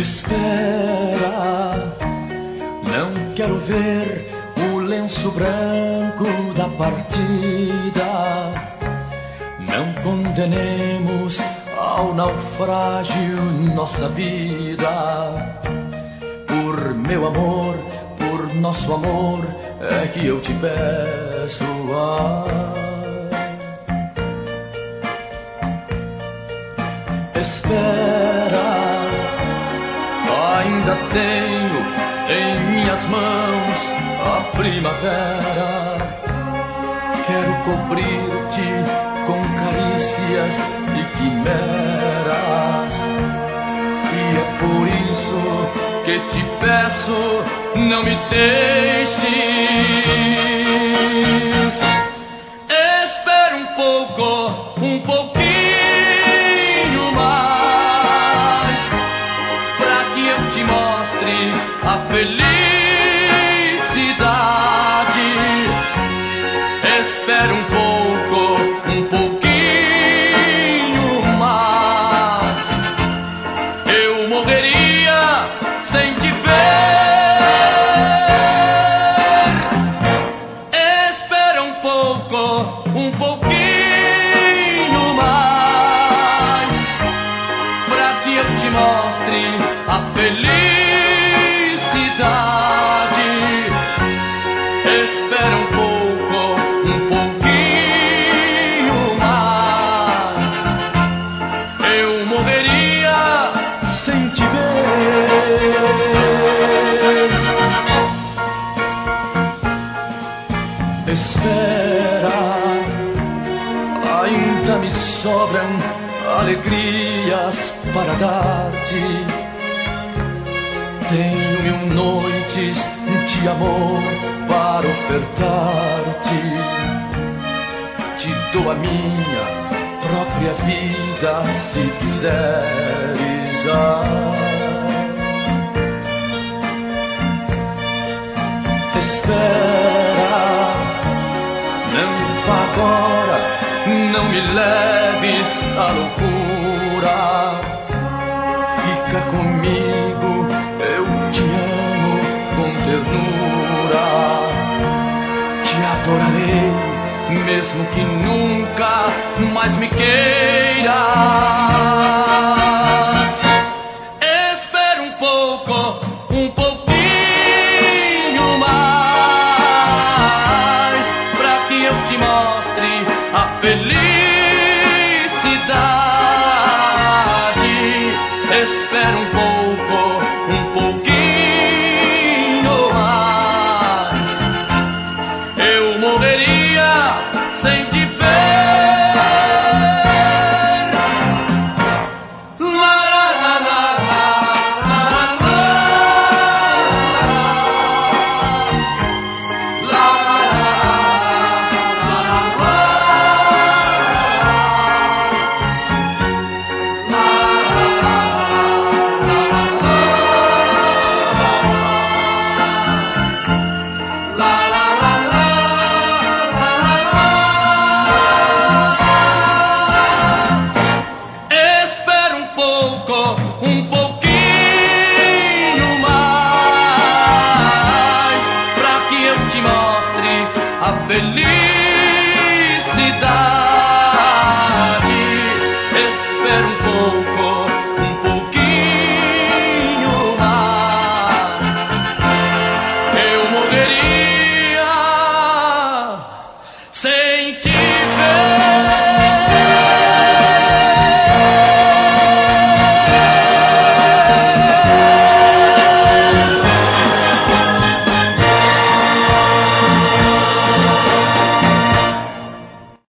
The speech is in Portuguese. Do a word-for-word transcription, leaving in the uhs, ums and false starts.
Espera, não quero ver o lenço branco da partida. Não condenemos ao naufrágio nossa vida. Por meu amor, por nosso amor, é que eu te peço. Ah. Espera, ainda tenho em minhas mãos a primavera. Quero cobrir-te com carícias e quimeras, e é por isso que te peço, não me deixes. Espera um pouco, um pouquinho mais, pra que eu te mostre a felicidade. Espera um pouco, um pouquinho mais. Eu morreria sem te ver. Espera um pouco, um pouquinho mais, pra que eu te mostre a felicidade. Espera um pouco, um pouquinho mais. Eu morreria sem te ver. Espera, ainda me sobram alegrias para dar-te. Tenho mil noites de amor para ofertar-te. Te dou a minha própria vida se quiseres. Ah. Espera, não vá agora, não me leves à loucura. Fica comigo, eu te amo com ternura. Te adorarei, mesmo que nunca mais me queiras. Espera um pouco, um pouquinho mais, pra que eu te mostre a felicidade. Espera um pouco, um pouquinho mais. Eu morreria sem te ver. La, la, la, la, la, la, la, um pouquinho mais, pra que eu te mostre a felicidade.